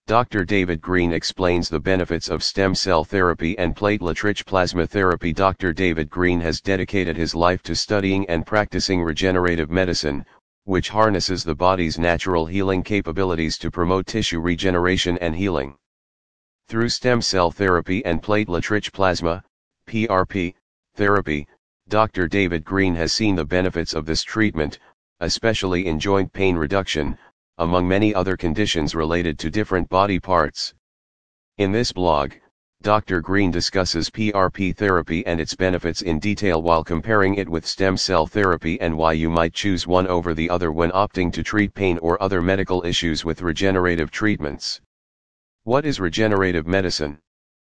Dr. David Green explains the benefits of stem cell therapy and platelet-rich plasma therapy. Dr. David Green has dedicated his life to studying and practicing regenerative medicine, which harnesses the body's natural healing capabilities to promote tissue regeneration and healing. Through stem cell therapy and platelet-rich plasma, PRP, therapy, Dr. David Green has seen the benefits of this treatment, especially in joint pain reduction, among many other conditions related to different body parts. In this blog, Dr. Green discusses PRP therapy and its benefits in detail while comparing it with stem cell therapy and why you might choose one over the other when opting to treat pain or other medical issues with regenerative treatments. What is regenerative medicine?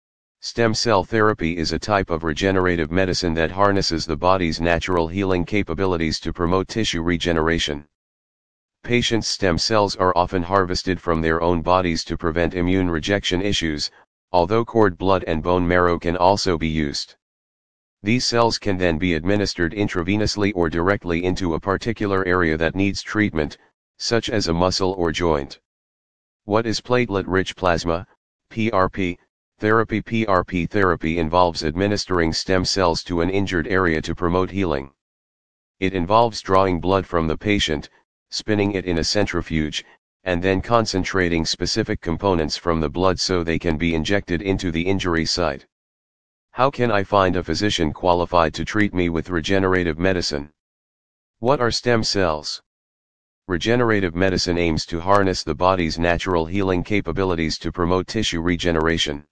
Stem cell therapy is a type of regenerative medicine that harnesses the body's natural healing capabilities to promote tissue regeneration. Patients' stem cells are often harvested from their own bodies to prevent immune rejection issues, although cord blood and bone marrow can also be used. These cells can then be administered intravenously or directly into a particular area that needs treatment, such as a muscle or joint. What is platelet-rich plasma, PRP, therapy? PRP therapy involves administering stem cells to an injured area to promote healing. It involves drawing blood from the patient, spinning it in a centrifuge, and then concentrating specific components from the blood so they can be injected into the injury site. How can I find a physician qualified to treat me with regenerative medicine? What are stem cells? Regenerative medicine aims to harness the body's natural healing capabilities to promote tissue regeneration.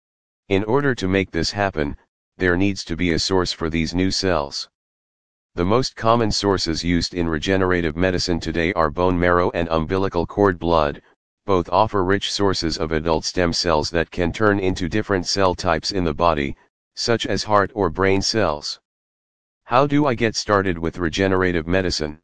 In order to make this happen, there needs to be a source for these new cells. The most common sources used in regenerative medicine today are bone marrow and umbilical cord blood. Both offer rich sources of adult stem cells that can turn into different cell types in the body, such as heart or brain cells. How do I get started with regenerative medicine?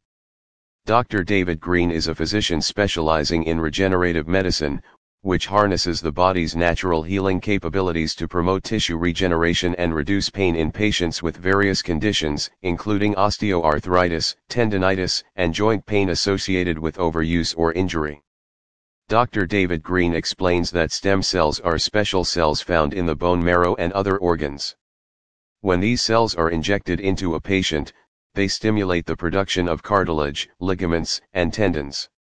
Dr. David Green is a physician specializing in regenerative medicine, which harnesses the body's natural healing capabilities to promote tissue regeneration and reduce pain in patients with various conditions, including osteoarthritis, tendinitis, and joint pain associated with overuse or injury. Dr. David Green explains that stem cells are special cells found in the bone marrow and other organs. When these cells are injected into a patient, they stimulate the production of cartilage, ligaments, and tendons.